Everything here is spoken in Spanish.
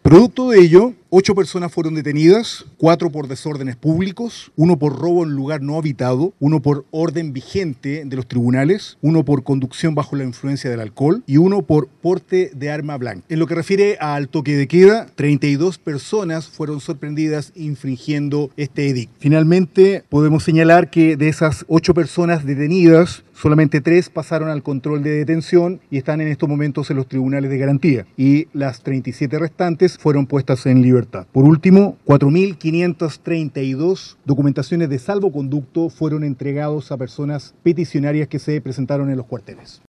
Producto de ello, 8 personas fueron detenidas, 4 por desórdenes públicos, 1 por robo en lugar no habitado, 1 por orden vigente de los tribunales, 1 por conducción bajo la influencia del alcohol y 1 por porte de arma blanca. En lo que refiere al toque de queda, 32 personas fueron sorprendidas infringiendo este edicto. Finalmente, podemos señalar que de esas 8 personas detenidas, solamente 3 pasaron al control de detención y están en estos momentos en los tribunales de garantía, y las 37 restantes fueron puestas en libertad. Por último, 4.532 documentaciones de salvoconducto fueron entregados a personas peticionarias que se presentaron en los cuarteles.